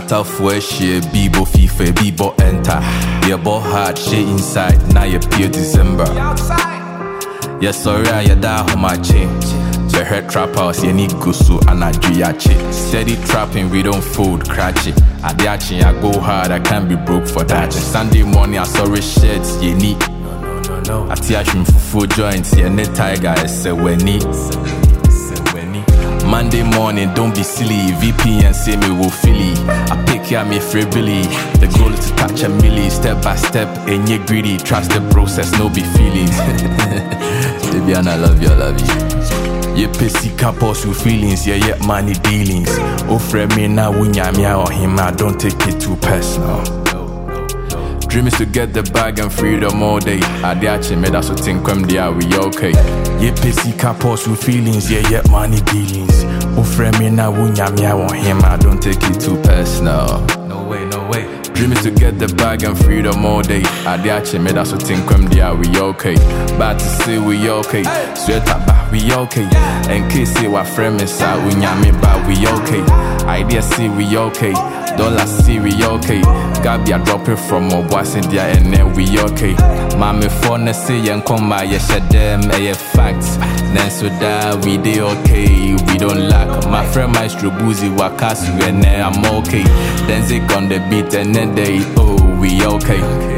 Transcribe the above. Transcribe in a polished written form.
tough way she Bibo FIFA, Bibo enter. Your ball hard, she inside, now you pure December. Yes, sorry, I die on my chain. The head trap house, you need gusu and I do. Steady trapping, we don't fold, cratchy. I go hard, I can't be broke for that. Sunday morning, I sorry shirts, you need. I teach him for food joints, yeah, net tiger, I say when need. Monday morning, don't be silly. VPN say me will Philly. I pick ya me free Billy. The goal is to touch a milli, step by step. And you greedy, trust the process, no be feelings. Debian, I love you, I love you. You pissy couples with feelings, yeah, money dealings. Oh, friend me now, when ya or him, I don't take it too personal. Dream is to get the bag and freedom all day. Adiache me that's what think there we okay. Ye pissy couples with feelings, yeah, money dealings. Oh friend me now wunya me I want him, I don't take it too personal. No way, no way. Dream is to get the bag and freedom all day. Adiache me that's what think there we okay. Bad to say we okay. Sweat up, we okay. And case say what friend is out wunya me but we okay. Idea see we okay. Dollar see we okay. Gabia drop it from my boss in there and then we okay. Mommy phone say and come by yes them a facts. Then so that we dey okay, we don't lack. My friend Maestro Boozy Wakasu and then I'm okay. Then they on the beat and then they we okay.